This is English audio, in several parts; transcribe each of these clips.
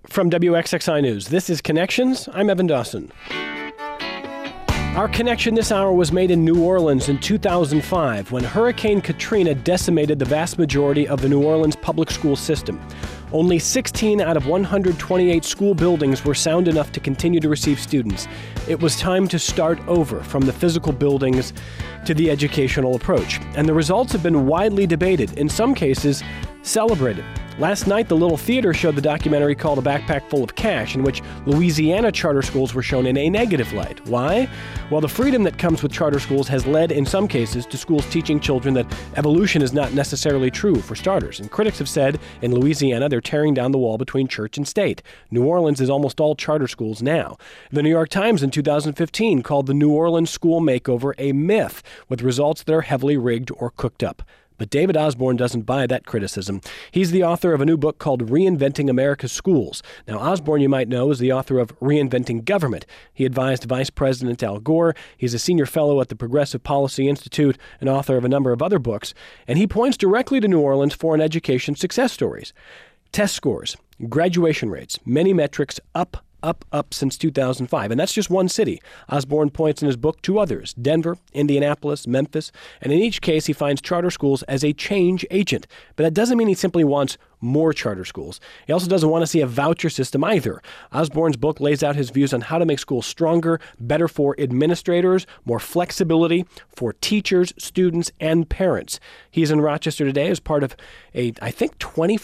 From WXXI News, this is Connections. I'm Evan Dawson. Our connection this hour was made in New Orleans in 2005 when Hurricane Katrina decimated the vast majority of the New Orleans public school system. Only 16 out of 128 school buildings were sound enough to continue to receive students. It was time to start over, from the physical buildings to the educational approach. And the results have been widely debated, in some cases celebrated. Last night, the Little Theater showed the documentary called A Backpack Full of Cash, in which Louisiana charter schools were shown in a negative light. Why? Well, the freedom that comes with charter schools has led, in some cases, to schools teaching children that evolution is not necessarily true, for starters. And critics have said, in Louisiana, they're tearing down the wall between church and state. New Orleans is almost all charter schools now. The New York Times in 2015 called the New Orleans school makeover a myth, with results that are heavily rigged or cooked up. But David Osborne doesn't buy that criticism. He's the author of a new book called Reinventing America's Schools. Now, Osborne, you might know, is the author of Reinventing Government. He advised Vice President Al Gore. He's a senior fellow at the Progressive Policy Institute and author of a number of other books. And he points directly to New Orleans for an education success stories. Test scores, graduation rates, many metrics up since 2005. And that's just one city. Osborne points in his book to others: Denver, Indianapolis, Memphis. And in each case, he finds charter schools as a change agent. But that doesn't mean he simply wants more charter schools. He also doesn't want to see a voucher system either. Osborne's book lays out his views on how to make schools stronger, better for administrators, more flexibility for teachers, students, and parents. He's in Rochester today as part of a, I think,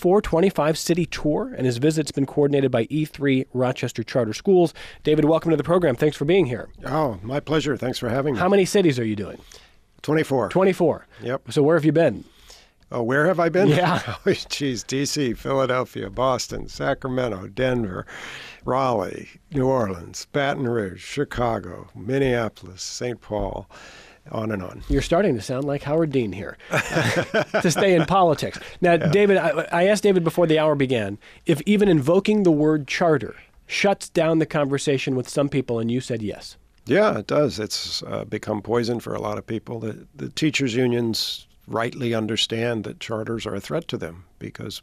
25 city tour, and his visit's been coordinated by E3 Rochester Charter Schools. David, welcome to the program. Thanks for being here. Oh, my pleasure. Thanks for having me. How many cities are you doing? 24. 24. Yep. So where have you been? Oh, where have I been? Yeah. Oh, geez, D.C., Philadelphia, Boston, Sacramento, Denver, Raleigh, New Orleans, Baton Rouge, Chicago, Minneapolis, St. Paul, on and on. You're starting to sound like Howard Dean here, to stay in politics. Now, yeah. David, I asked David before the hour began if even invoking the word charter shuts down the conversation with some people, and you said yes. Yeah, it does. It's become poison for a lot of people. The teachers' unions rightly understand that charters are a threat to them because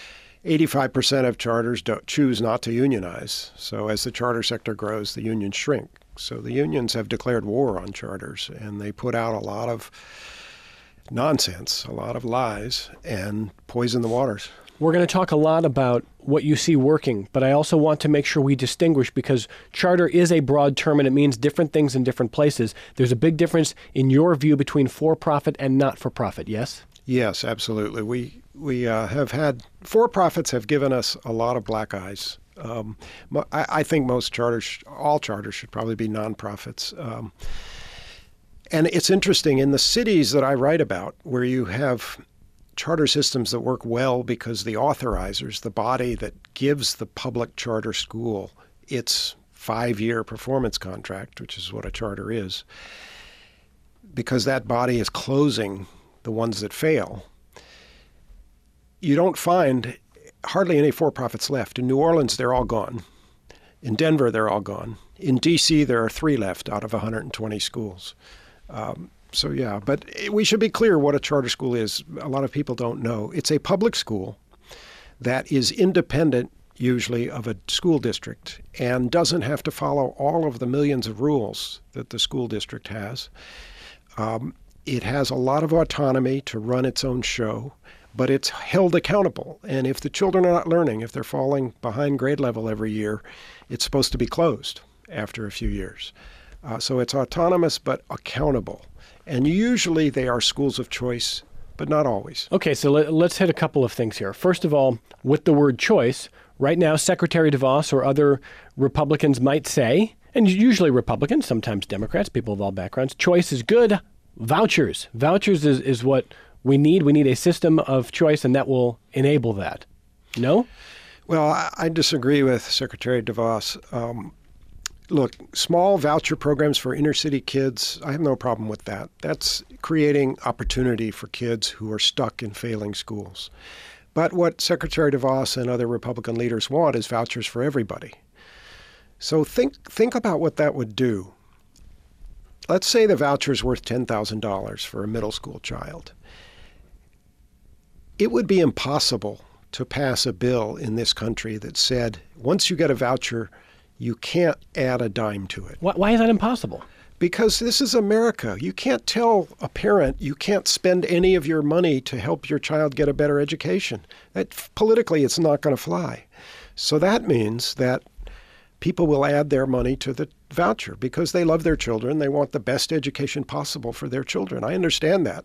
85% of charters choose not to unionize. So as the charter sector grows, the unions shrink. So the unions have declared war on charters, and they put out a lot of nonsense, a lot of lies, and poison the waters. We're going to talk a lot about what you see working, but I also want to make sure we distinguish, because charter is a broad term and it means different things in different places. There's a big difference in your view between for-profit and not-for-profit, yes? Yes, absolutely. We have had, for-profits have given us a lot of black eyes. I think all charters should probably be nonprofits. And it's interesting, in the cities that I write about, where you have charter systems that work well because the authorizers, the body that gives the public charter school its 5-year performance contract, which is what a charter is, because that body is closing the ones that fail, you don't find hardly any for-profits left. In New Orleans, they're all gone. In Denver, they're all gone. In D.C., there are 3 left out of 120 schools. So, yeah, but we should be clear what a charter school is. A lot of people don't know. It's a public school that is independent, usually, of a school district and doesn't have to follow all of the millions of rules that the school district has. It has a lot of autonomy to run its own show, but it's held accountable. And if the children are not learning, if they're falling behind grade level every year, it's supposed to be closed after a few years. So it's autonomous but accountable. And usually they are schools of choice, but not always. Okay, so let's hit a couple of things here. First of all, with the word choice, right now Secretary DeVos or other Republicans might say, and usually Republicans, sometimes Democrats, people of all backgrounds, choice is good. Vouchers is what we need. We need a system of choice, and that will enable that. No? Well, I disagree with Secretary DeVos. Look, small voucher programs for inner city kids, I have no problem with that. That's creating opportunity for kids who are stuck in failing schools. But what Secretary DeVos and other Republican leaders want is vouchers for everybody. So think about what that would do. Let's say the voucher is worth $10,000 for a middle school child. It would be impossible to pass a bill in this country that said, once you get a voucher, you can't add a dime to it. Why is that impossible? Because this is America. You can't tell a parent you can't spend any of your money to help your child get a better education. Politically, it's not going to fly. So that means that people will add their money to the voucher because they love their children. They want the best education possible for their children. I understand that.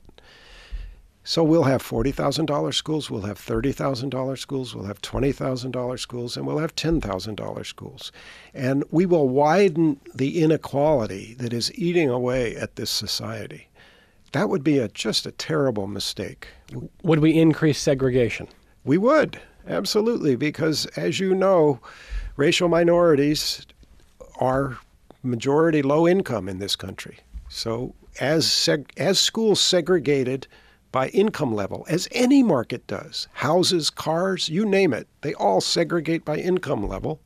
So we'll have $40,000 schools, we'll have $30,000 schools, we'll have $20,000 schools, and we'll have $10,000 schools. And we will widen the inequality that is eating away at this society. That would be just a terrible mistake. Would we increase segregation? We would, absolutely, because as you know, racial minorities are majority low income in this country. So as schools segregated by income level, as any market does, houses, cars, you name it, they all segregate by income level.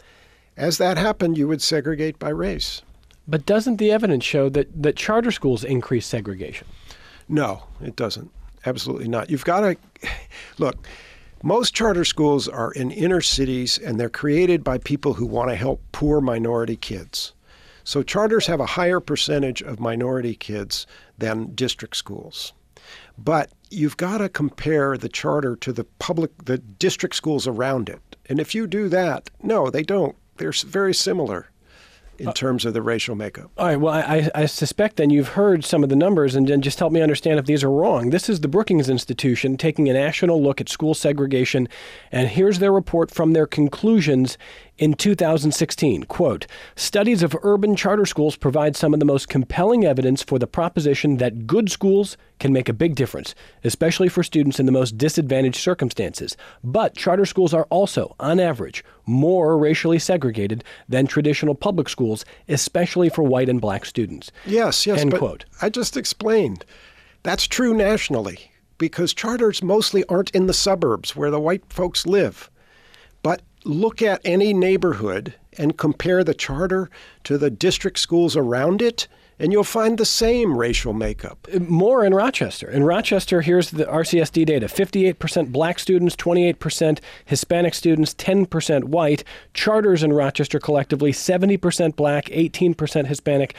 As that happened, you would segregate by race. But doesn't the evidence show that charter schools increase segregation? No, it doesn't. Absolutely not. You've got to look. Most charter schools are in inner cities, and they're created by people who want to help poor minority kids. So charters have a higher percentage of minority kids than district schools. But you've got to compare the charter to the district schools around it. And if you do that, no, they don't. They're very similar in terms of the racial makeup. All right. Well, I suspect then you've heard some of the numbers, and then just help me understand if these are wrong. This is the Brookings Institution taking a national look at school segregation, and here's their report from their conclusions in 2016. Quote, studies of urban charter schools provide some of the most compelling evidence for the proposition that good schools can make a big difference, especially for students in the most disadvantaged circumstances. But charter schools are also, on average, more racially segregated than traditional public schools, especially for white and black students. Yes, End but quote. I just explained. That's true nationally because charters mostly aren't in the suburbs where the white folks live. But look at any neighborhood and compare the charter to the district schools around it, and you'll find the same racial makeup. More in Rochester. In Rochester, here's the RCSD data. 58% black students, 28% Hispanic students, 10% white. Charters in Rochester collectively, 70% black, 18% Hispanic,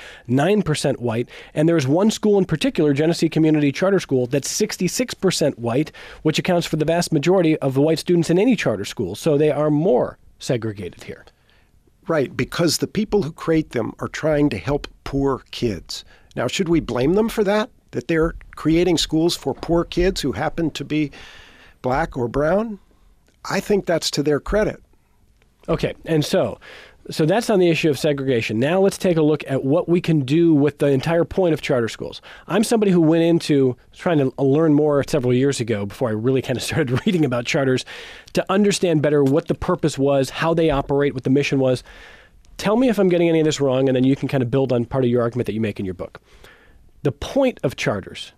9% white. And there's one school in particular, Genesee Community Charter School, that's 66% white, which accounts for the vast majority of the white students in any charter school. So they are more segregated here. Right, because the people who create them are trying to help poor kids. Now, should we blame them for that? That they're creating schools for poor kids who happen to be black or brown? I think that's to their credit. Okay, and so that's on the issue of segregation. Now let's take a look at what we can do with the entire point of charter schools. I'm somebody who went into trying to learn more several years ago before I really kind of started reading about charters to understand better what the purpose was, how they operate, what the mission was. Tell me if I'm getting any of this wrong, and then you can kind of build on part of your argument that you make in your book. The point of charters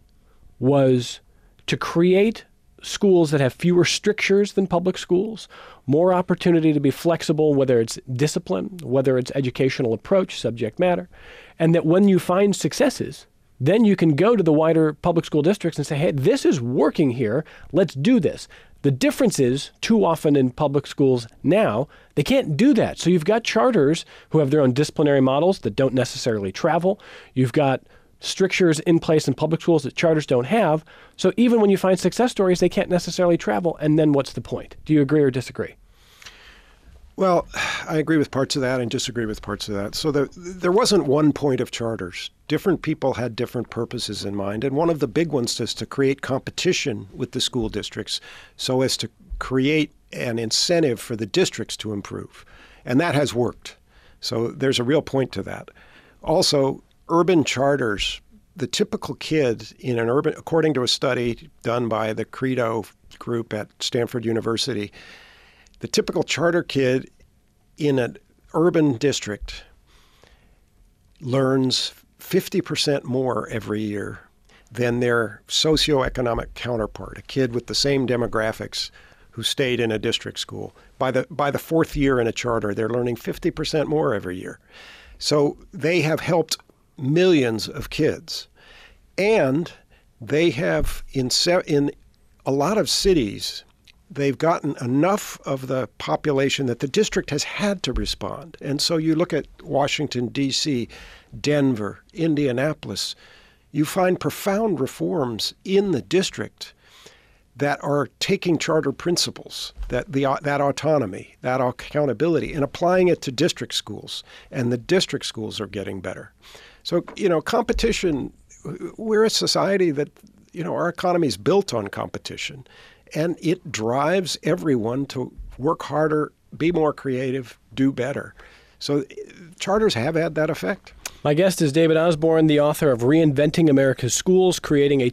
was to create schools that have fewer strictures than public schools, more opportunity to be flexible, whether it's discipline, whether it's educational approach, subject matter, and that when you find successes, then you can go to the wider public school districts and say, hey, this is working here, let's do this. The difference is, too often in public schools now, they can't do that. So you've got charters who have their own disciplinary models that don't necessarily travel. You've got strictures in place in public schools that charters don't have. So even when you find success stories, they can't necessarily travel. And then what's the point? Do you agree or disagree? Well, I agree with parts of that and disagree with parts of that. So there wasn't one point of charters. Different people had different purposes in mind. And one of the big ones is to create competition with the school districts so as to create an incentive for the districts to improve. And that has worked. So there's a real point to that. Also, urban charters, the typical kid in an urban, according to a study done by the Credo group at Stanford University, the typical charter kid in an urban district learns 50% more every year than their socioeconomic counterpart, a kid with the same demographics who stayed in a district school. By the fourth year in a charter, they're learning 50% more every year. So they have helped millions of kids. And they have, in a lot of cities, they've gotten enough of the population that the district has had to respond. And so you look at Washington, D.C., Denver, Indianapolis, you find profound reforms in the district that are taking charter principles, that autonomy, that accountability, and applying it to district schools. And the district schools are getting better. So, competition, we're a society that, our economy is built on competition. And it drives everyone to work harder, be more creative, do better. So charters have had that effect. My guest is David Osborne, the author of Reinventing America's Schools, Creating a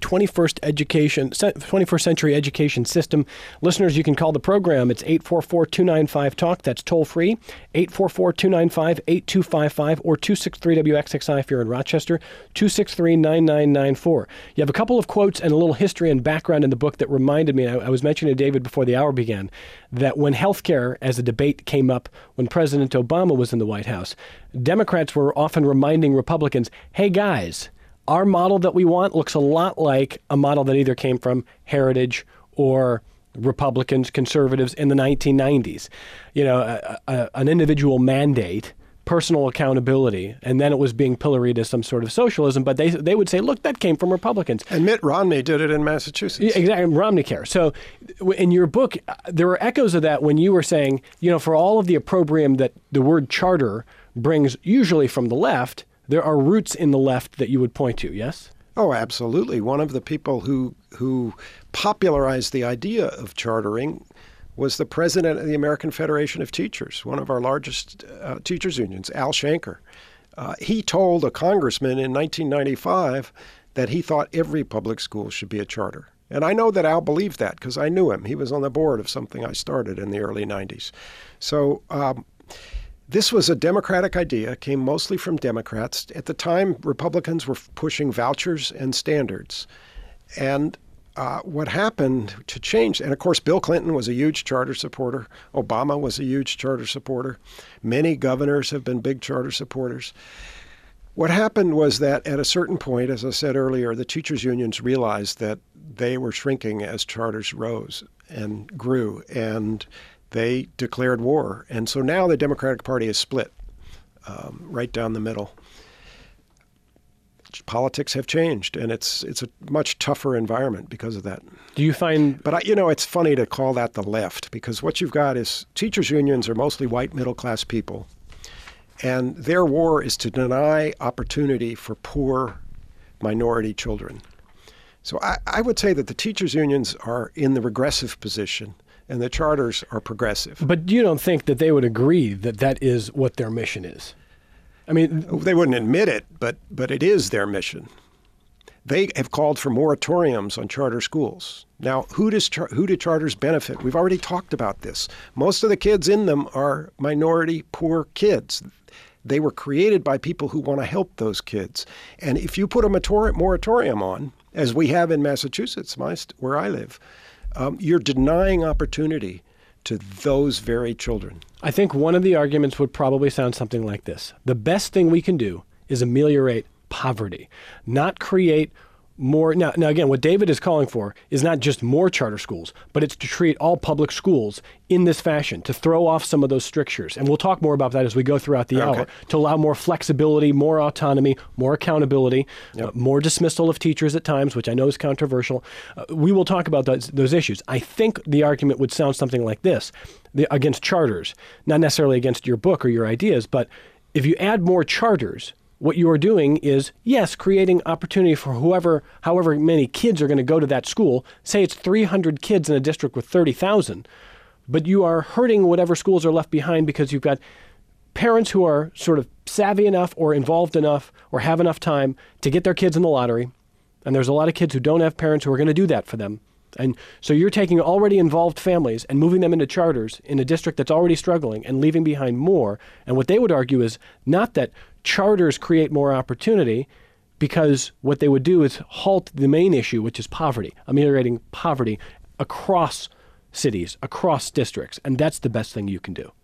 21st Century Education System. Listeners, you can call the program. It's 844-295-TALK. That's toll free, 844-295-8255, or 263-WXXI if you're in Rochester, 263-9994. You have a couple of quotes and a little history and background in the book that reminded me, I was mentioning to David before the hour began, that when healthcare as a debate came up when President Obama was in the White House, Democrats were often reminding Republicans, hey guys, our model that we want looks a lot like a model that either came from Heritage or Republicans, conservatives in the 1990s. An individual mandate, personal accountability, and then it was being pilloried as some sort of socialism, but they would say, look, that came from Republicans. And Mitt Romney did it in Massachusetts. Exactly, Romney Care. So in your book, there were echoes of that when you were saying, for all of the opprobrium that the word charter brings usually from the left, there are roots in the left that you would point to, yes? Oh, absolutely. One of the people who popularized the idea of chartering was the president of the American Federation of Teachers, one of our largest teachers unions, Al Shanker. He told a congressman in 1995 that he thought every public school should be a charter. And I know that Al believed that because I knew him. He was on the board of something I started in the early 90s. So this was a Democratic idea, came mostly from Democrats. At the time, Republicans were pushing vouchers and standards. And what happened to change, and of course, Bill Clinton was a huge charter supporter. Obama was a huge charter supporter. Many governors have been big charter supporters. What happened was that at a certain point, as I said earlier, the teachers' unions realized that they were shrinking as charters rose and grew, and they declared war. And so now the Democratic Party is split right down the middle. Politics have changed, and it's a much tougher environment because of that. Do you find... But, it's funny to call that the left, because what you've got is teachers' unions are mostly white middle-class people, and their war is to deny opportunity for poor minority children. So I would say that the teachers' unions are in the regressive position, and the charters are progressive. But you don't think that they would agree that that is what their mission is? I mean, they wouldn't admit it, but it is their mission. They have called for moratoriums on charter schools. Now, who do charters benefit? We've already talked about this. Most of the kids in them are minority, poor kids. They were created by people who want to help those kids. And if you put a moratorium on, as we have in Massachusetts, where I live, you're denying opportunity to those very children. I think one of the arguments would probably sound something like this. The best thing we can do is ameliorate poverty, not create more. Now again, what David is calling for is not just more charter schools, but it's to treat all public schools in this fashion, to throw off some of those strictures. And we'll talk more about that as we go throughout the hour, to allow more flexibility, more autonomy, more accountability, more dismissal of teachers at times, which I know is controversial. We will talk about those issues. I think the argument would sound something like this, against charters, not necessarily against your book or your ideas, but if you add more charters, what you are doing is, yes, creating opportunity for however many kids are going to go to that school. Say it's 300 kids in a district with 30,000, but you are hurting whatever schools are left behind because you've got parents who are sort of savvy enough or involved enough or have enough time to get their kids in the lottery. And there's a lot of kids who don't have parents who are going to do that for them. And so you're taking already involved families and moving them into charters in a district that's already struggling and leaving behind more. And what they would argue is not that charters create more opportunity, because what they would do is halt the main issue, which is poverty, ameliorating poverty across cities, across districts. And that's the best thing you can do.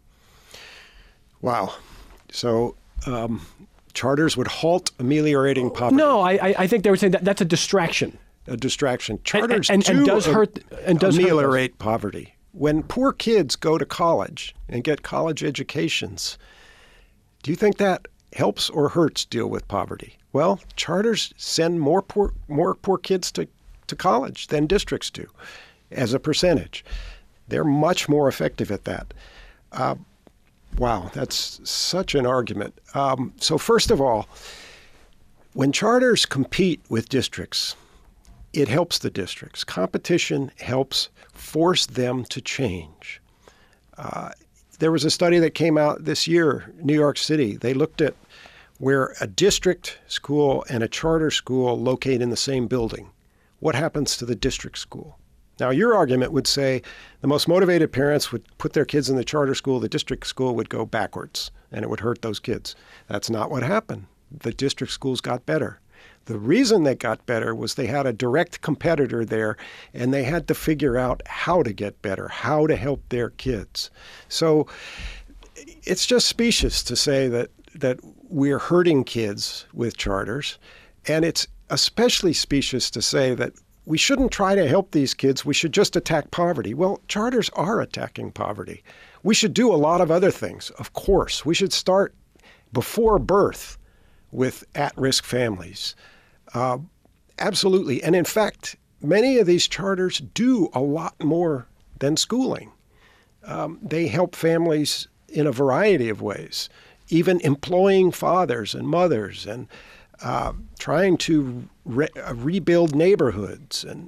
Wow. So charters would halt ameliorating poverty. No, I think they were saying that's a distraction. A distraction. Charters and does hurt and does ameliorate poverty. When poor kids go to college and get college educations, do you think that helps or hurts deal with poverty? Well, charters send more poor kids to college than districts do as a percentage. They're much more effective at that. Wow, that's such an argument. So first of all, when charters compete with districts, it helps the districts. Competition helps force them to change. There was a study that came out this year, New York City. They looked at where a district school and a charter school locate in the same building. What happens to the district school? Now, your argument would say the most motivated parents would put their kids in the charter school, the district school would go backwards, and it would hurt those kids. That's not what happened. The district schools got better. The reason they got better was they had a direct competitor there, and they had to figure out how to get better, how to help their kids. So it's just specious to say that we're hurting kids with charters, and it's especially specious to say that we shouldn't try to help these kids. We should just attack poverty. Well, charters are attacking poverty. We should do a lot of other things, of course. We should start before birth with at-risk families. Absolutely. And in fact, many of these charters do a lot more than schooling. They help families in a variety of ways, even employing fathers and mothers and trying to rebuild neighborhoods. And,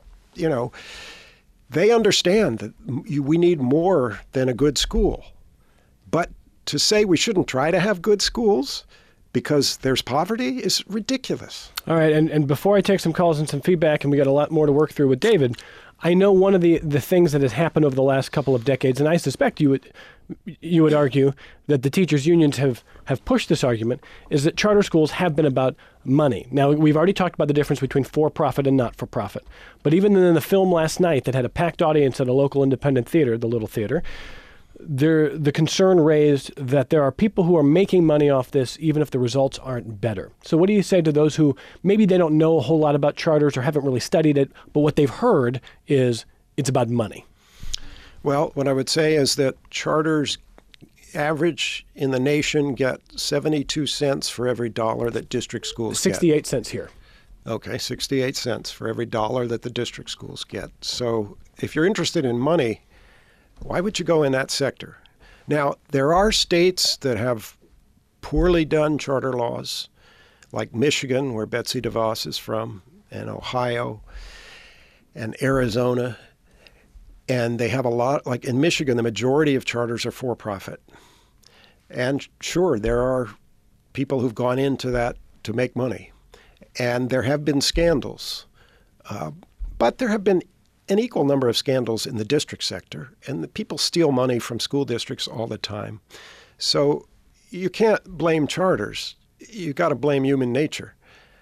they understand that we need more than a good school. But to say we shouldn't try to have good schools because there's poverty is ridiculous. All right, and before I take some calls and some feedback, and we got a lot more to work through with David, I know one of the things that has happened over the last couple of decades, and I suspect you would argue that the teachers' unions have pushed this argument, is that charter schools have been about money. Now, we've already talked about the difference between for-profit and not-for-profit. But even in the film last night that had a packed audience at a local independent theater, the Little Theater, the concern raised that there are people who are making money off this even if the results aren't better. So what do you say to those who maybe they don't know a whole lot about charters or haven't really studied it, but what they've heard is it's about money? Well, what I would say is that charters average in the nation get 72 cents for every dollar that district schools get. 68 cents here. Okay, 68 cents for every dollar that the district schools get. So if you're interested in money, why would you go in that sector? Now, there are states that have poorly done charter laws, like Michigan, where Betsy DeVos is from, and Ohio, and Arizona. And they have a lot, like in Michigan, the majority of charters are for-profit. And sure, there are people who've gone into that to make money. And there have been scandals. But there have been an equal number of scandals in the district sector, and the people steal money from school districts all the time. So you can't blame charters. You've got to blame human nature.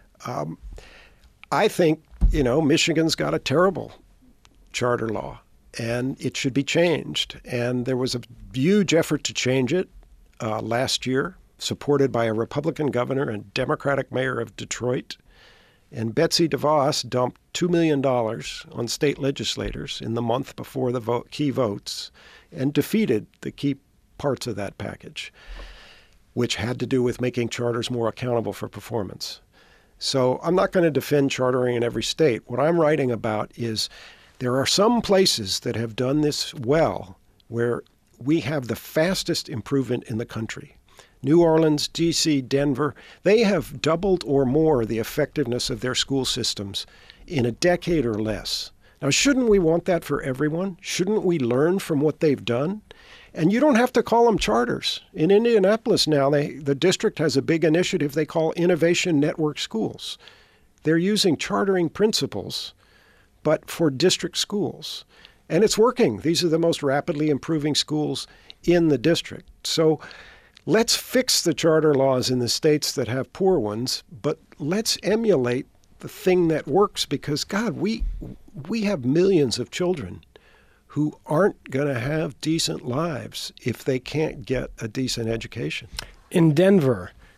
I think, Michigan's got a terrible charter law, and it should be changed. And there was a huge effort to change it last year, supported by a Republican governor and Democratic mayor of Detroit. And Betsy DeVos dumped $2 million on state legislators in the month before the key votes and defeated the key parts of that package, which had to do with making charters more accountable for performance. So I'm not going to defend chartering in every state. What I'm writing about is there are some places that have done this well, where we have the fastest improvement in the country. New Orleans, D.C., Denver, they have doubled or more the effectiveness of their school systems in a decade or less. Now, shouldn't we want that for everyone? Shouldn't we learn from what they've done? And you don't have to call them charters. In Indianapolis now, the district has a big initiative they call Innovation Network Schools. They're using chartering principles, but for district schools. And it's working. These are the most rapidly improving schools in the district. So let's fix the charter laws in the states that have poor ones, but let's emulate the thing that works, because, God, we have millions of children who aren't going to have decent lives if they can't get a decent education. In Denver,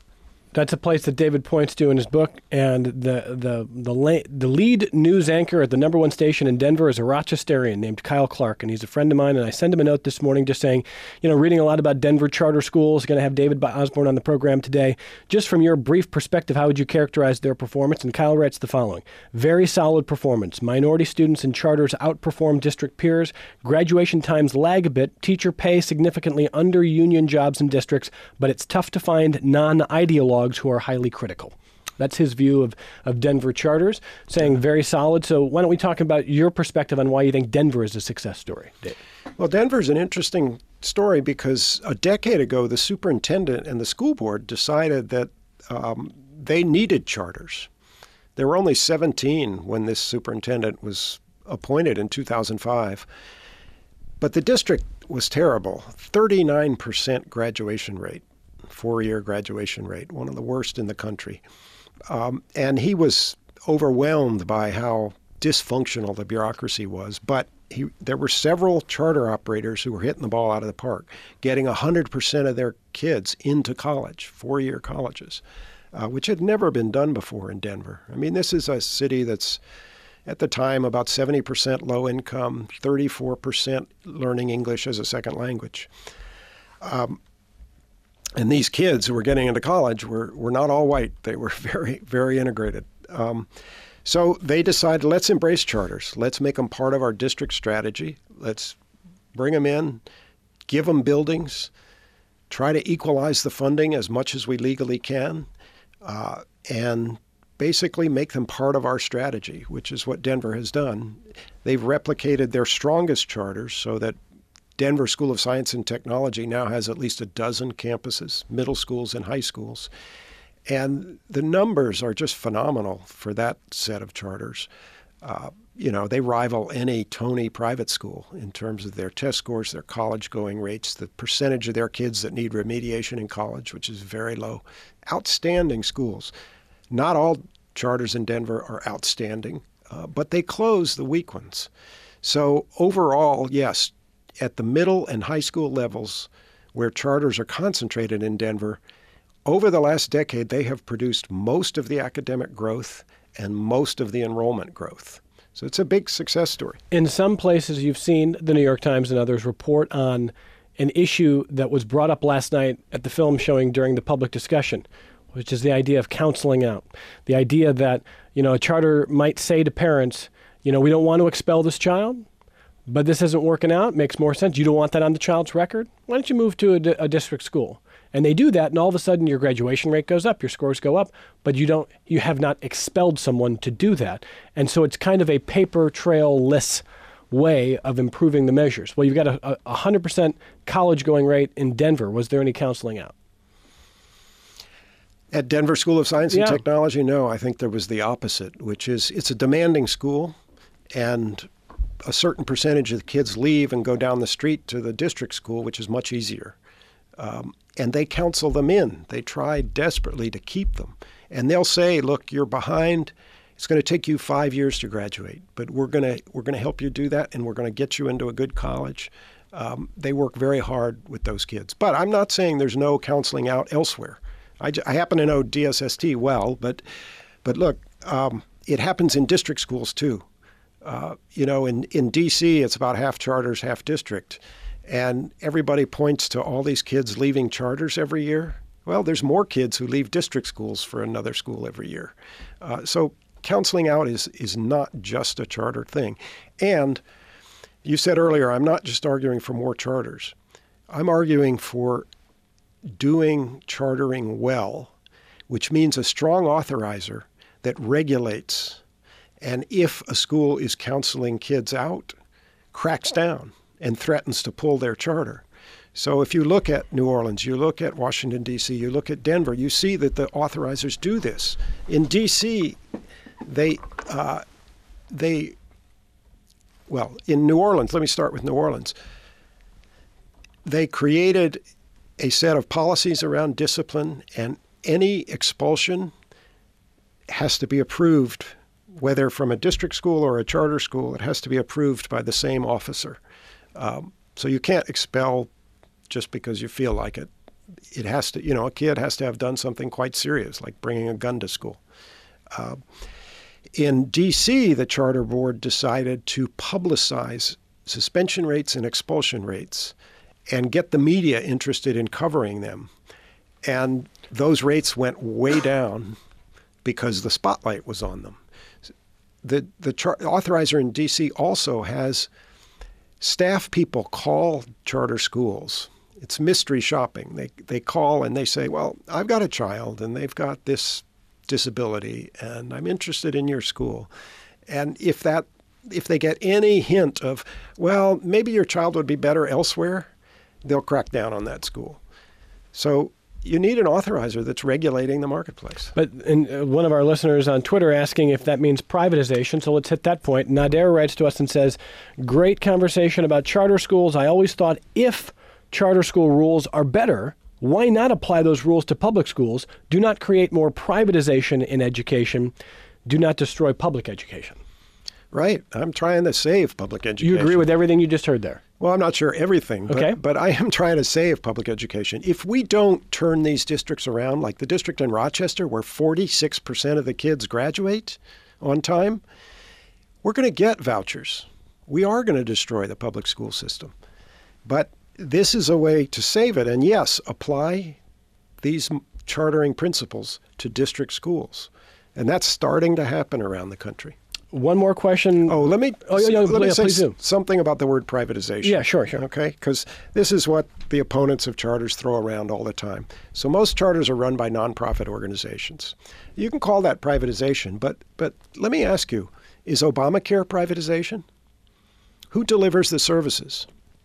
That's a place that David points to in his book, and the lead news anchor at the number one station in Denver is a Rochesterian named Kyle Clark, and he's a friend of mine, and I sent him a note this morning just saying, reading a lot about Denver charter schools, going to have David Osborne on the program today. Just from your brief perspective, how would you characterize their performance? And Kyle writes the following: very solid performance. Minority students in charters outperform district peers. Graduation times lag a bit. Teacher pay significantly under union jobs in districts, but it's tough to find non-ideologues who are highly critical. That's his view of Denver charters, saying very solid. So why don't we talk about your perspective on why you think Denver is a success story, Dave? Well, Denver's an interesting story because a decade ago, the superintendent and the school board decided that they needed charters. There were only 17 when this superintendent was appointed in 2005. But the district was terrible, 39% graduation rate. 4-year graduation rate, one of the worst in the country. And he was overwhelmed by how dysfunctional the bureaucracy was. But there were several charter operators who were hitting the ball out of the park, getting 100% of their kids into college, 4-year colleges, which had never been done before in Denver. I mean, this is a city that's, at the time, about 70% low income, 34% learning English as a second language. And these kids who were getting into college were not all white. They were very, very integrated. So they decided, let's embrace charters. Let's make them part of our district strategy. Let's bring them in, give them buildings, try to equalize the funding as much as we legally can, and basically make them part of our strategy, which is what Denver has done. They've replicated their strongest charters so that Denver School of Science and Technology now has at least a dozen campuses, middle schools and high schools. And the numbers are just phenomenal for that set of charters. They rival any Tony private school in terms of their test scores, their college-going rates, the percentage of their kids that need remediation in college, which is very low. Outstanding schools. Not all charters in Denver are outstanding, but they close the weak ones. So overall, yes, at the middle and high school levels where charters are concentrated in Denver, over the last decade, they have produced most of the academic growth and most of the enrollment growth. So it's a big success story. In some places, you've seen the New York Times and others report on an issue that was brought up last night at the film showing during the public discussion, which is the idea of counseling out. The idea that, a charter might say to parents, we don't want to expel this child, but this isn't working out, makes more sense. You don't want that on the child's record? Why don't you move to a district school? And they do that, and all of a sudden your graduation rate goes up, your scores go up, but you have not expelled someone to do that. And so it's kind of a paper trail-less way of improving the measures. Well, you've got a 100% college-going rate in Denver. Was there any counseling out? At Denver School of Science and Technology, no. I think there was the opposite, which is it's a demanding school, and a certain percentage of the kids leave and go down the street to the district school, which is much easier. And they counsel them in. They try desperately to keep them. And they'll say, look, you're behind. It's going to take you 5 years to graduate, but we're going to help you do that, and we're going to get you into a good college. They work very hard with those kids. But I'm not saying there's no counseling out elsewhere. I happen to know DSST well, but look, it happens in district schools too. In D.C., it's about half charters, half district. And everybody points to all these kids leaving charters every year. Well, there's more kids who leave district schools for another school every year. So counseling out is not just a charter thing. And you said earlier, I'm not just arguing for more charters. I'm arguing for doing chartering well, which means a strong authorizer that regulates. And if a school is counseling kids out, cracks down and threatens to pull their charter. So if you look at New Orleans, you look at Washington, D.C., you look at Denver, you see that the authorizers do this. In D.C., in New Orleans, let me start with New Orleans, they created a set of policies around discipline, and any expulsion has to be approved, whether from a district school or a charter school, it has to be approved by the same officer. So you can't expel just because you feel like it. it has to, a kid has to have done something quite serious, like bringing a gun to school. In D.C., the charter board decided to publicize suspension rates and expulsion rates and get the media interested in covering them. And those rates went way down because the spotlight was on them. The authorizer in D.C. also has staff people call charter schools. It's mystery shopping. They call and they say, well, I've got a child and they've got this disability and I'm interested in your school. And if they get any hint of, well, maybe your child would be better elsewhere, they'll crack down on that school. So you need an authorizer that's regulating the marketplace. But one of our listeners on Twitter asking if that means privatization, so let's hit that point. Nader writes to us and says, great conversation about charter schools. I always thought if charter school rules are better, why not apply those rules to public schools? Do not create more privatization in education. Do not destroy public education. Right. I'm trying to save public education. You agree with everything you just heard there? Well, I'm not sure everything, okay, but I am trying to save public education. If we don't turn these districts around, like the district in Rochester, where 46% of the kids graduate on time, we're going to get vouchers. We are going to destroy the public school system. But this is a way to save it. And yes, apply these chartering principles to district schools. And that's starting to happen around the country. One more question. Let me say please do. something about the word privatization. Yeah, sure. Okay, because this is what the opponents of charters throw around all the time. So most charters are run by nonprofit organizations. You can call that privatization, but let me ask you, is Obamacare privatization? Who delivers the services?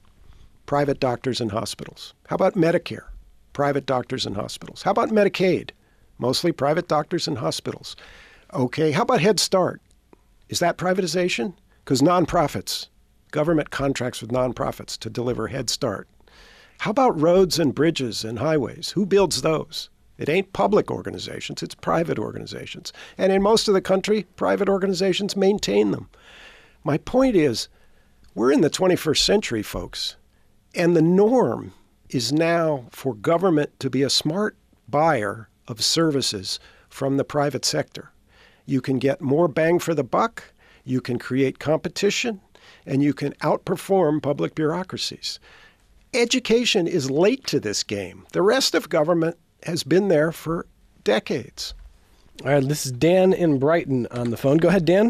Private doctors and hospitals. How about Medicare? Private doctors and hospitals. How about Medicaid? Mostly private doctors and hospitals. Okay, how about Head Start? Is that privatization? Because nonprofits, government contracts with nonprofits to deliver Head Start. How about roads and bridges and highways? Who builds those? It ain't public organizations, it's private organizations. And in most of the country, private organizations maintain them. My point is, we're in the 21st century, folks, and the norm is now for government to be a smart buyer of services from the private sector. You can get more bang for the buck, you can create competition, and you can outperform public bureaucracies. Education is late to this game. The rest of government has been there for decades. All right, this is Dan in Brighton on the phone. Go ahead, Dan.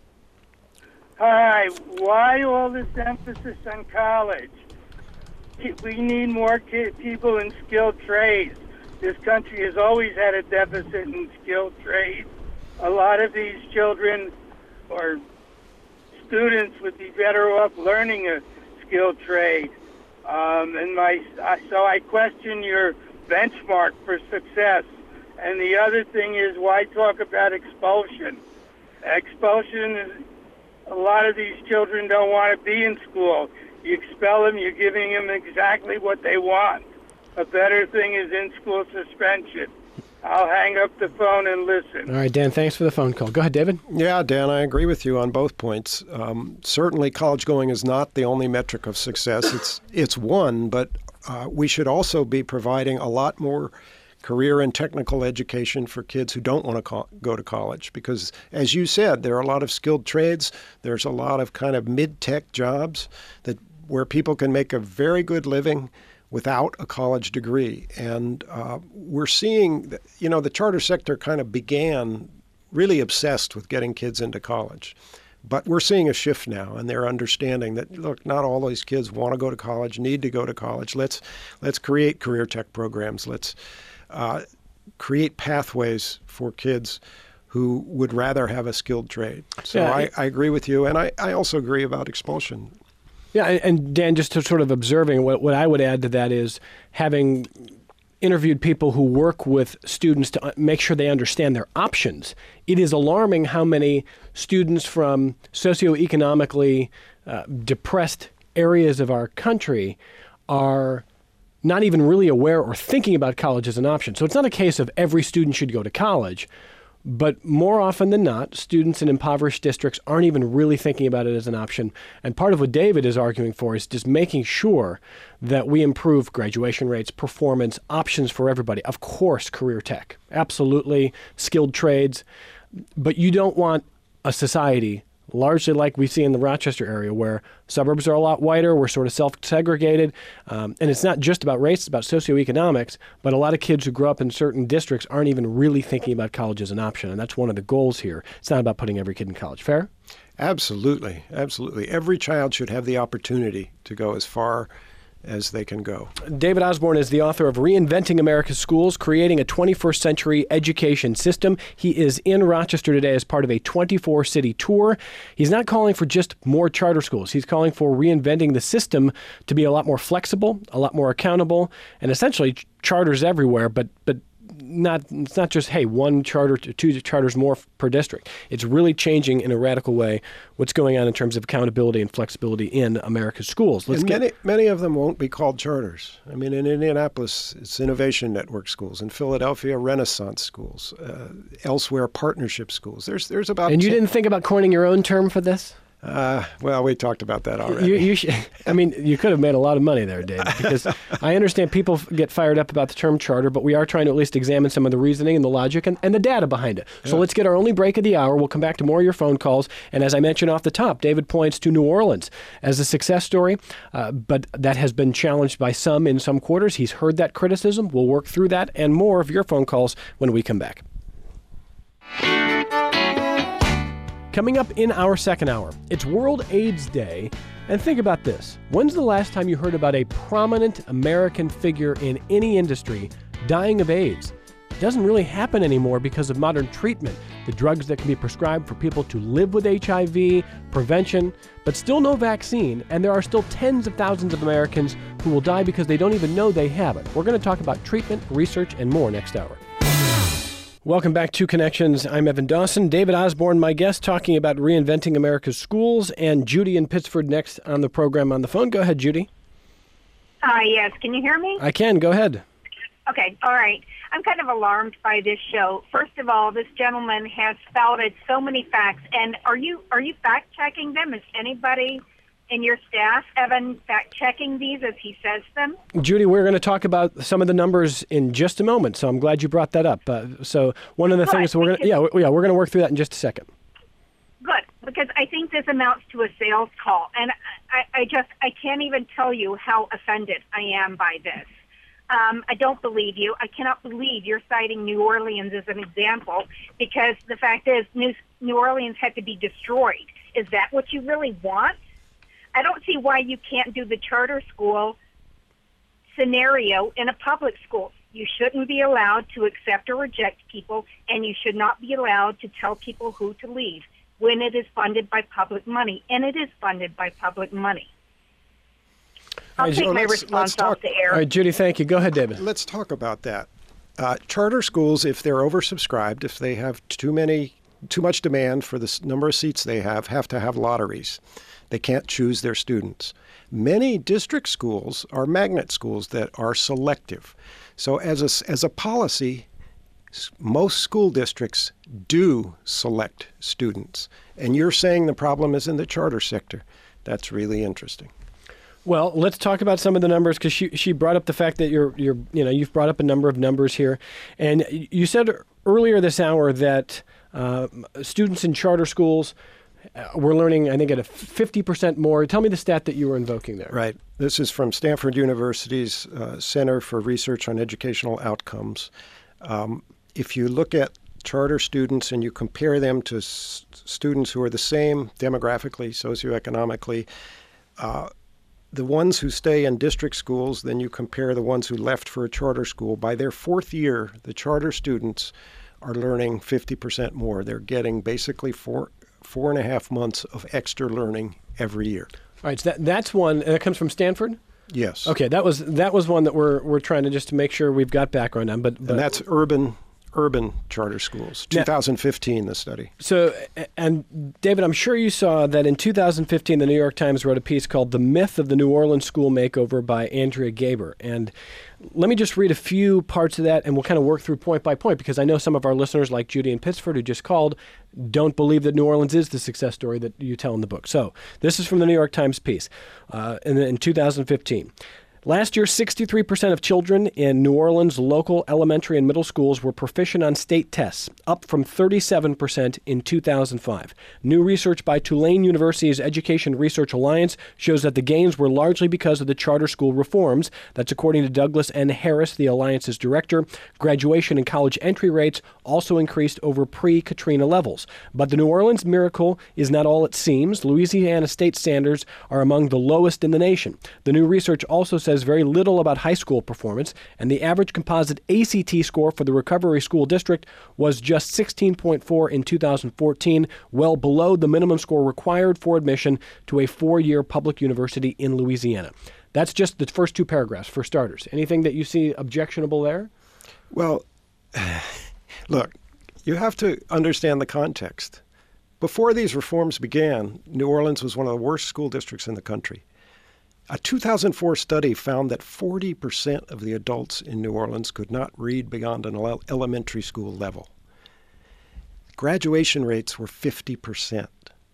Hi. Why all this emphasis on college? We need more people in skilled trades. This country has always had a deficit in skilled trades. A lot of these children or students would be better off learning a skilled trade. So I question your benchmark for success. And the other thing is, why talk about expulsion? Expulsion is, a lot of these children don't want to be in school. You expel them, you're giving them exactly what they want. A better thing is in-school suspension. I'll hang up the phone and listen. All right, Dan, thanks for the phone call. Go ahead, David. Yeah, Dan, I agree with you on both points. Certainly, college going is not the only metric of success. It's one, but we should also be providing a lot more career and technical education for kids who don't want to go to college. Because, as you said, there are a lot of skilled trades. There's a lot of kind of mid-tech jobs where people can make a very good living without a college degree. And we're seeing, the charter sector kind of began really obsessed with getting kids into college. But we're seeing a shift now, and they're understanding that, look, not all these kids want to go to college, need to go to college. Let's create career tech programs. Let's create pathways for kids who would rather have a skilled trade. So yeah, I agree with you, and I also agree about expulsion. Yeah, and Dan, just to sort of observing, what I would add to that is having interviewed people who work with students to make sure they understand their options. It is alarming how many students from socioeconomically depressed areas of our country are not even really aware or thinking about college as an option. So it's not a case of every student should go to college, But more often than not, students in impoverished districts aren't even really thinking about it as an option. And part of what David is arguing for is just making sure that we improve graduation rates, performance, options for everybody. Of course, career tech, absolutely, skilled trades. But you don't want a society largely like we see in the Rochester area, where suburbs are a lot whiter, we're sort of self-segregated, and it's not just about race, it's about socioeconomics, but a lot of kids who grow up in certain districts aren't even really thinking about college as an option, and that's one of the goals here. It's not about putting every kid in college. Fair? Absolutely, absolutely. Every child should have the opportunity to go as far as they can go. David Osborne is the author of Reinventing America's Schools, Creating a 21st Century Education System. He is in Rochester today as part of a 24-city tour. He's not calling for just more charter schools. He's calling for reinventing the system to be a lot more flexible, a lot more accountable, and essentially charters everywhere, but it's not just, hey, one charter, two charters more per district. It's really changing in a radical way what's going on in terms of accountability and flexibility in America's schools. Many of them won't be called charters. I mean, in Indianapolis, it's Innovation Network schools. In Philadelphia, Renaissance schools. Elsewhere, partnership schools. There's about. And you didn't think about coining your own term for this? Well, we talked about that already. You could have made a lot of money there, David, because I understand people get fired up about the term charter, but we are trying to at least examine some of the reasoning and the logic and the data behind it. So let's get our only break of the hour. We'll come back to more of your phone calls. And as I mentioned off the top, David points to New Orleans as a success story, but that has been challenged by some in some quarters. He's heard that criticism. We'll work through that and more of your phone calls when we come back. Coming up in our second hour, it's World AIDS Day. And think about this. When's the last time you heard about a prominent American figure in any industry dying of AIDS? It doesn't really happen anymore because of modern treatment, the drugs that can be prescribed for people to live with HIV, prevention, but still no vaccine. And there are still tens of thousands of Americans who will die because they don't even know they have it. We're going to talk about treatment, research, and more next hour. Welcome back to Connections. I'm Evan Dawson. David Osborne, my guest, talking about reinventing America's schools, and Judy in Pittsford next on the program on the phone. Go ahead, Judy. Yes. Can you hear me? I can. Go ahead. Okay. All right. I'm kind of alarmed by this show. First of all, this gentleman has spouted so many facts. And are you fact-checking them? Is anybody in your staff, Evan, fact-checking these as he says them? Judy, we're going to talk about some of the numbers in just a moment, so I'm glad you brought that up. So one of the things we're going to work through that in just a second. Good, because I think this amounts to a sales call, and I can't even tell you how offended I am by this. I don't believe you. I cannot believe you're citing New Orleans as an example, because the fact is New Orleans had to be destroyed. Is that what you really want? I don't see why you can't do the charter school scenario in a public school. You shouldn't be allowed to accept or reject people, and you should not be allowed to tell people who to leave when it is funded by public money, and it is funded by public money. I'll take my response off the air. All right, Judy, thank you. Go ahead, David. Let's talk about that. Charter schools, if they're oversubscribed, if they have too much demand for the number of seats they have to have lotteries. They can't choose their students. Many district schools are magnet schools that are selective. So as a policy, most school districts do select students. And you're saying the problem is in the charter sector. That's really interesting. Well, let's talk about some of the numbers, because she brought up the fact that you've brought up a number of numbers here, and you said earlier this hour that students in charter schools we're learning, I think, at a 50% more. Tell me the stat that you were invoking there. Right. This is from Stanford University's Center for Research on Educational Outcomes. If you look at charter students and you compare them to students who are the same demographically, socioeconomically, the ones who stay in district schools, then you compare the ones who left for a charter school. By their fourth year, the charter students are learning 50% more. They're getting basically 4.5 months of extra learning every year. All right, so that's one, and that comes from Stanford? Yes. Okay, that was one that we're trying to just to make sure we've got background on. But and that's urban charter schools. 2015, the study. So, and David, I'm sure you saw that in 2015, the New York Times wrote a piece called "The Myth of the New Orleans School Makeover" by Andrea Gaber, and let me just read a few parts of that, and we'll kind of work through point by point, because I know some of our listeners, like Judy in Pittsford, who just called, don't believe that New Orleans is the success story that you tell in the book. So this is from the New York Times piece in 2015. Last year, 63% of children in New Orleans' local elementary and middle schools were proficient on state tests, up from 37% in 2005. New research by Tulane University's Education Research Alliance shows that the gains were largely because of the charter school reforms. That's according to Douglas N. Harris, the Alliance's director. Graduation and college entry rates also increased over pre-Katrina levels. But the New Orleans miracle is not all it seems. Louisiana state standards are among the lowest in the nation. The new research also says very little about high school performance, and the average composite ACT score for the Recovery School District was just 16.4 in 2014, well below the minimum score required for admission to a 4-year public university in Louisiana. That's just the first 2 paragraphs, for starters. Anything that you see objectionable there? Well, look, you have to understand the context. Before these reforms began, New Orleans was one of the worst school districts in the country. A 2004 study found that 40% of the adults in New Orleans could not read beyond an elementary school level. Graduation rates were 50%.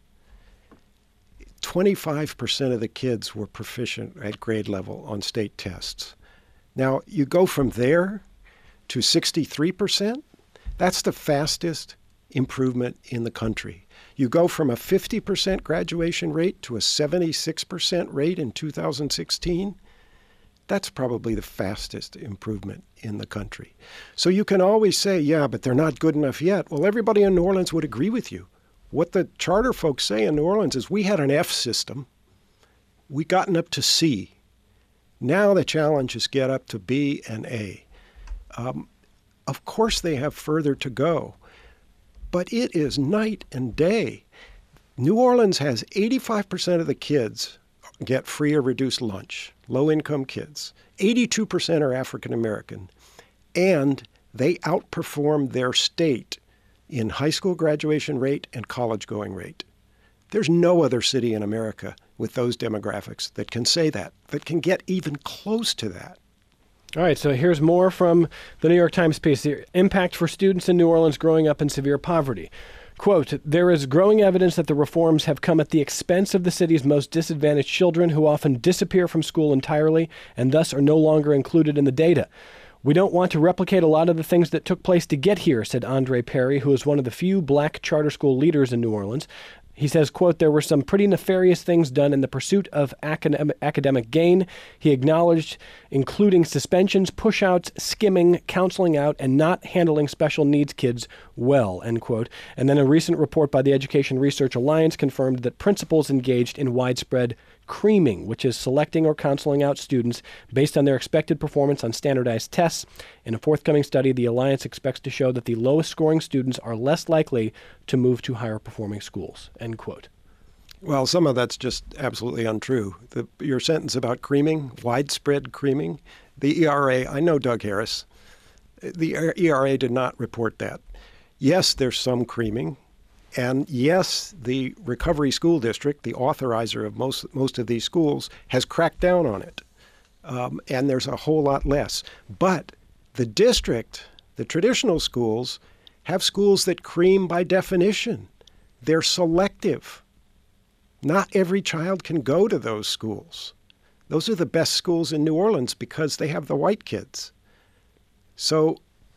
25% of the kids were proficient at grade level on state tests. Now, you go from there to 63%. That's the fastest improvement in the country. You go from a 50% graduation rate to a 76% rate in 2016. That's probably the fastest improvement in the country. So you can always say, yeah, but they're not good enough yet. Well, everybody in New Orleans would agree with you. What the charter folks say in New Orleans is we had an F system. We gotten up to C. Now the challenge is get up to B and A. Of course they have further to go. But it is night and day. New Orleans has 85% of the kids get free or reduced lunch, low-income kids. 82% are African American. And they outperform their state in high school graduation rate and college going rate. There's no other city in America with those demographics that can say that can get even close to that. All right, so here's more from the New York Times piece, the impact for students in New Orleans growing up in severe poverty. Quote, there is growing evidence that the reforms have come at the expense of the city's most disadvantaged children, who often disappear from school entirely and thus are no longer included in the data. We don't want to replicate a lot of the things that took place to get here, said Andre Perry, who is one of the few black charter school leaders in New Orleans. He says, quote, there were some pretty nefarious things done in the pursuit of academic gain. He acknowledged including suspensions, push-outs, skimming, counseling out, and not handling special needs kids well, end quote. And then a recent report by the Education Research Alliance confirmed that principals engaged in widespread creaming, which is selecting or counseling out students based on their expected performance on standardized tests. In a forthcoming study, the Alliance expects to show that the lowest scoring students are less likely to move to higher performing schools, end quote. Well, some of that's just absolutely untrue. Your sentence about creaming, widespread creaming, the ERA, I know Doug Harris, the ERA did not report that. Yes, there's some creaming. And yes, the Recovery School District, the authorizer of most of these schools, has cracked down on it. And there's a whole lot less. But the district, the traditional schools, have schools that cream by definition. They're selective. Not every child can go to those schools. Those are the best schools in New Orleans because they have the white kids. So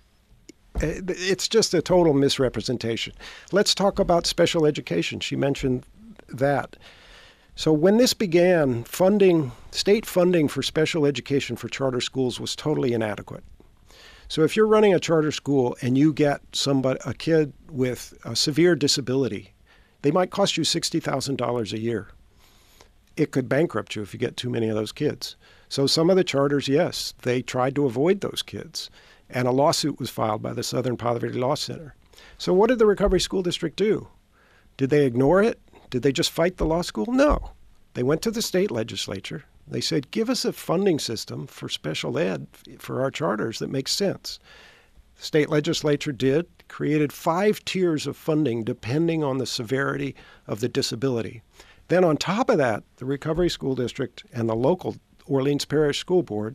it's just a total misrepresentation. Let's talk about special education. She mentioned that. So when this began, state funding for special education for charter schools was totally inadequate. So if you're running a charter school and you get a kid with a severe disability, they might cost you $60,000 a year. It could bankrupt you if you get too many of those kids. So some of the charters, yes, they tried to avoid those kids. And a lawsuit was filed by the Southern Poverty Law Center. So what did the Recovery School District do? Did they ignore it? Did they just fight the law school? No. They went to the state legislature. They said, give us a funding system for special ed for our charters that makes sense. The state legislature created 5 tiers of funding depending on the severity of the disability. Then on top of that, the Recovery School District and the local Orleans Parish School Board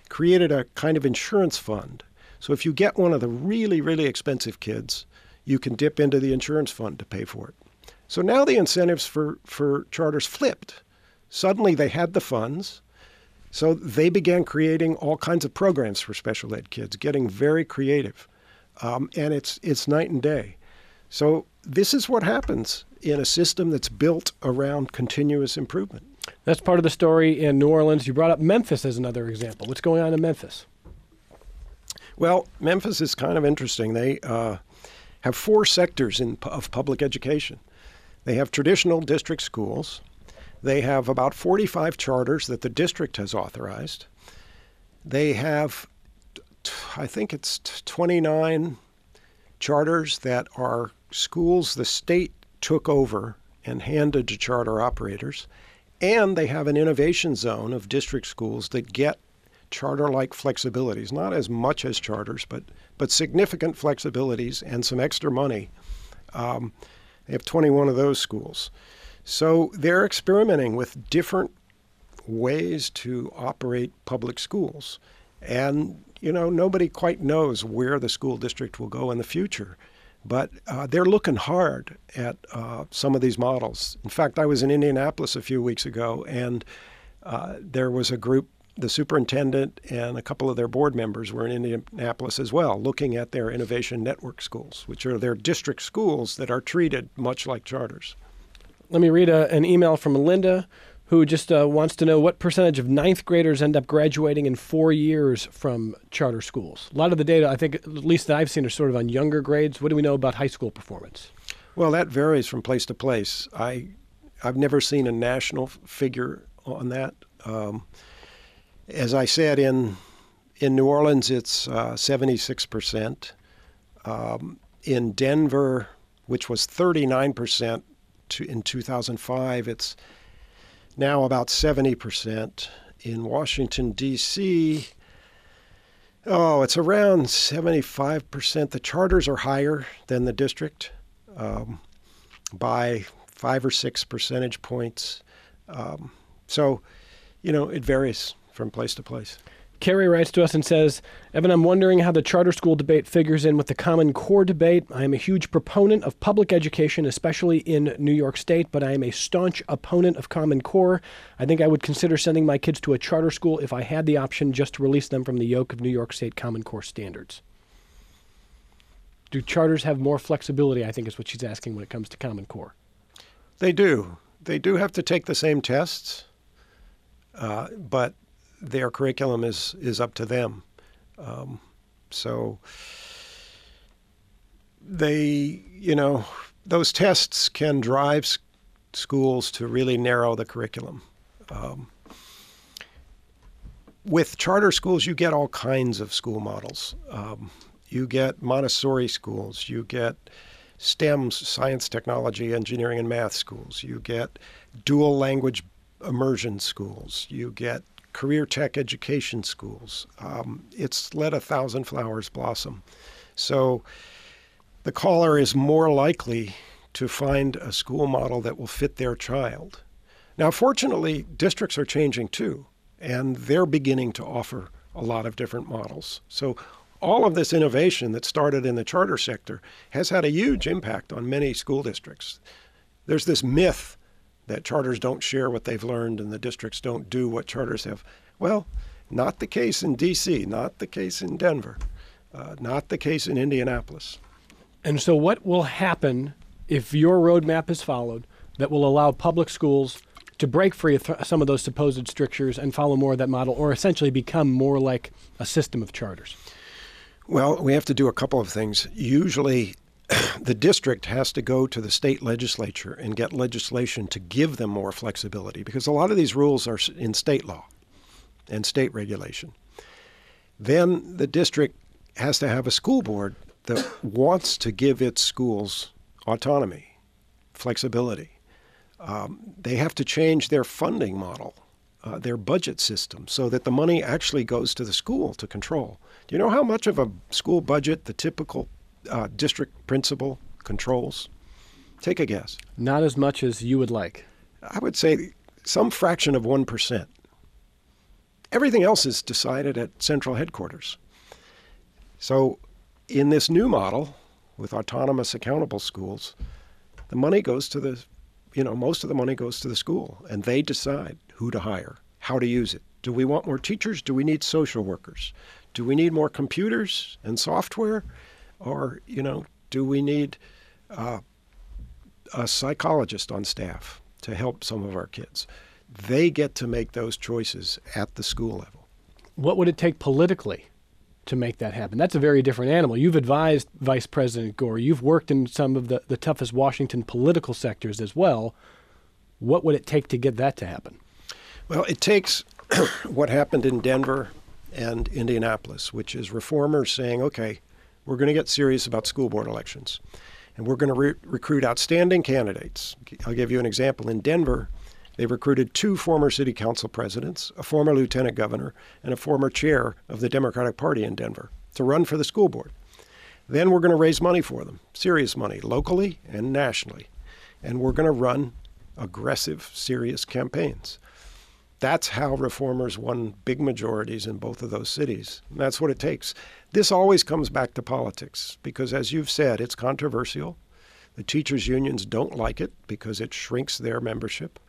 created a kind of insurance fund. So if you get one of the really, really expensive kids, you can dip into the insurance fund to pay for it. So now the incentives for charters flipped. Suddenly they had the funds, so they began creating all kinds of programs for special ed kids, getting very creative. And it's night and day. So this is what happens in a system that's built around continuous improvement. That's part of the story in New Orleans. You brought up Memphis as another example. What's going on in Memphis? Well, Memphis is kind of interesting. They have 4 sectors of public education. They have traditional district schools. They have about 45 charters that the district has authorized. They have, I think it's 29 charters that are schools the state took over and handed to charter operators. And they have an innovation zone of district schools that get charter-like flexibilities, not as much as charters, but significant flexibilities and some extra money. They have 21 of those schools. So they're experimenting with different ways to operate public schools. And, nobody quite knows where the school district will go in the future. But they're looking hard at some of these models. In fact, I was in Indianapolis a few weeks ago, and there was a group, the superintendent and a couple of their board members were in Indianapolis as well, looking at their innovation network schools, which are their district schools that are treated much like charters. Let me read an email from Linda, who just wants to know what percentage of ninth graders end up graduating in 4 years from charter schools. A lot of the data, I think, at least that I've seen, are sort of on younger grades. What do we know about high school performance? Well, that varies from place to place. I've never seen a national figure on that. As I said, in New Orleans, it's 76%. In Denver, which was 39% in 2005, it's now about 70%. In Washington, D.C., it's around 75%. The charters are higher than the district by 5 or 6 percentage points. So, it varies from place to place. Carrie writes to us and says, Evan, I'm wondering how the charter school debate figures in with the Common Core debate. I am a huge proponent of public education, especially in New York State, but I am a staunch opponent of Common Core. I think I would consider sending my kids to a charter school if I had the option just to release them from the yoke of New York State Common Core standards. Do charters have more flexibility, I think is what she's asking when it comes to Common Core. They do. They do have to take the same tests, but their curriculum is up to them. So they, those tests can drive schools to really narrow the curriculum. With charter schools, you get all kinds of school models. You get Montessori schools. You get STEM, science, technology, engineering, and math schools. You get dual language immersion schools. You get career tech education schools. It's let 1,000 flowers blossom. So the caller is more likely to find a school model that will fit their child. Now, fortunately, districts are changing too, and they're beginning to offer a lot of different models. So all of this innovation that started in the charter sector has had a huge impact on many school districts. There's this myth that charters don't share what they've learned and the districts don't do what charters have. Well, not the case in D.C., not the case in Denver, not the case in Indianapolis. And so what will happen if your roadmap is followed that will allow public schools to break free of some of those supposed strictures and follow more of that model, or essentially become more like a system of charters? Well, we have to do a couple of things. Usually, the district has to go to the state legislature and get legislation to give them more flexibility, because a lot of these rules are in state law and state regulation. Then the district has to have a school board that wants to give its schools autonomy, flexibility. They have to change their funding model, their budget system, so that the money actually goes to the school to control. Do you know how much of a school budget the typical district principal controls? Take a guess. Not as much as you would like. I would say some fraction of 1%. Everything else is decided at central headquarters. So in this new model with autonomous accountable schools, the money goes to most of the money goes to the school, and they decide who to hire, how to use it. Do we want more teachers? Do we need social workers? Do we need more computers and software? Or, do we need a psychologist on staff to help some of our kids? They get to make those choices at the school level. What would it take politically to make that happen? That's a very different animal. You've advised Vice President Gore. You've worked in some of the toughest Washington political sectors as well. What would it take to get that to happen? Well, it takes what happened in Denver and Indianapolis, which is reformers saying, okay, we're going to get serious about school board elections, and we're going to recruit outstanding candidates. I'll give you an example. In Denver, they recruited 2 former city council presidents, a former lieutenant governor, and a former chair of the Democratic Party in Denver to run for the school board. Then we're going to raise money for them, serious money, locally and nationally. And we're going to run aggressive, serious campaigns. That's how reformers won big majorities in both of those cities. And that's what it takes. This always comes back to politics because, as you've said, it's controversial. The teachers' unions don't like it because it shrinks their membership.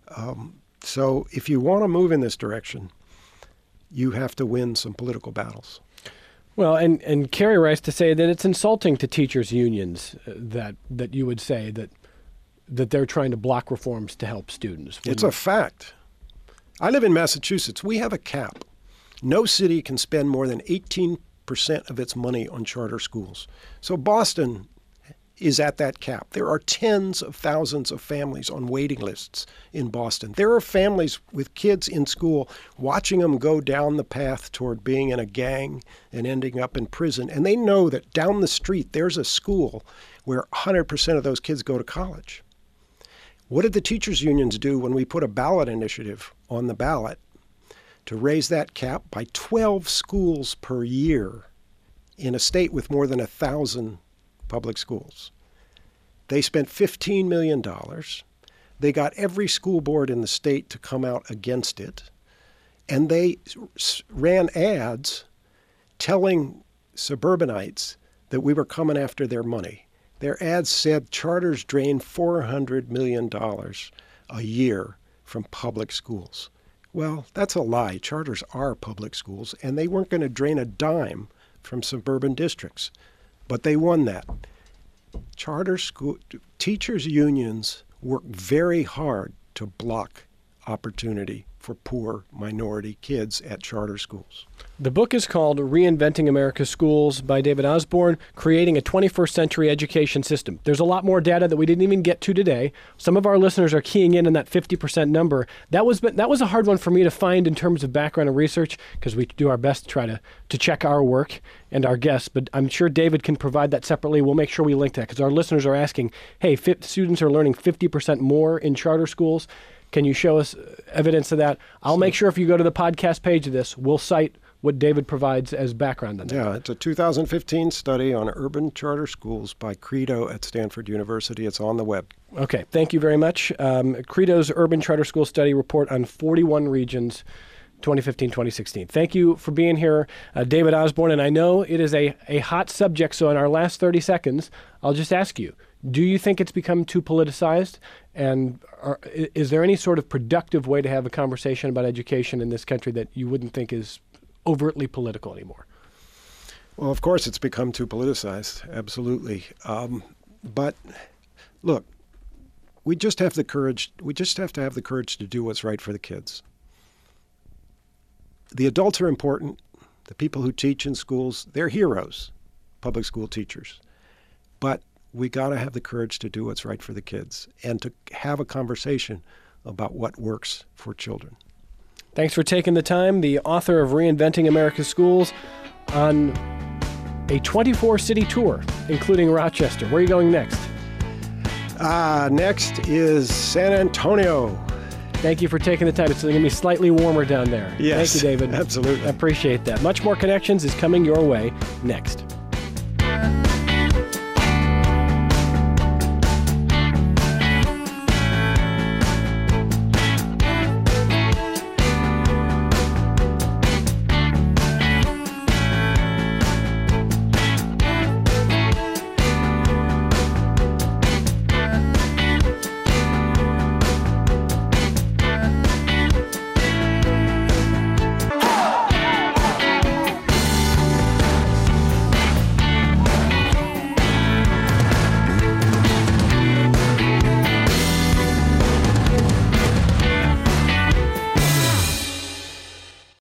So if you want to move in this direction, you have to win some political battles. Well, and Kerry writes to say that it's insulting to teachers' unions that you would say that they're trying to block reforms to help students. It's a fact. I live in Massachusetts. We have a cap. No city can spend more than 18% of its money on charter schools. So Boston is at that cap. There are tens of thousands of families on waiting lists in Boston. There are families with kids in school watching them go down the path toward being in a gang and ending up in prison. And they know that down the street there's a school where 100% of those kids go to college. What did the teachers' unions do when we put a ballot initiative on the ballot to raise that cap by 12 schools per year in a state with more than 1,000 public schools? They spent $15 million. They got every school board in the state to come out against it. And they ran ads telling suburbanites that we were coming after their money. Their ads said charters drain $400 million a year from public schools. Well, that's a lie. Charters are public schools, and they weren't going to drain a dime from suburban districts. But they won that. Charter school teachers' unions work very hard to block opportunity for poor minority kids at charter schools. The book is called Reinventing America's Schools by David Osborne, Creating a 21st Century Education System. There's a lot more data that we didn't even get to today. Some of our listeners are keying in on that 50% number. That was a hard one for me to find in terms of background and research because we do our best to try to check our work and our guests, but I'm sure David can provide that separately. We'll make sure we link that because our listeners are asking, hey, students are learning 50% more in charter schools. Can you show us evidence of that? I'll make sure if you go to the podcast page of this, we'll cite what David provides as background on that. Yeah, it's a 2015 study on urban charter schools by Credo at Stanford University. It's on the web. Okay, thank you very much. Credo's Urban Charter School Study Report on 41 regions, 2015-2016. Thank you for being here, David Osborne. And I know it is a hot subject, so in our last 30 seconds, I'll just ask you, do you think it's become too politicized? And is there any sort of productive way to have a conversation about education in this country that you wouldn't think is overtly political anymore? Well, of course, it's become too politicized. Absolutely. But look, we just have the courage. We just have to have the courage to do what's right for the kids. The adults are important. The people who teach in schools, they're heroes, public school teachers. But we got to have the courage to do what's right for the kids and to have a conversation about what works for children. Thanks for taking the time. The author of Reinventing America's Schools on a 24-city tour, including Rochester. Where are you going next? Next is San Antonio. Thank you for taking the time. It's going to be slightly warmer down there. Yes, thank you, David. Absolutely. I appreciate that. Much more Connections is coming your way next.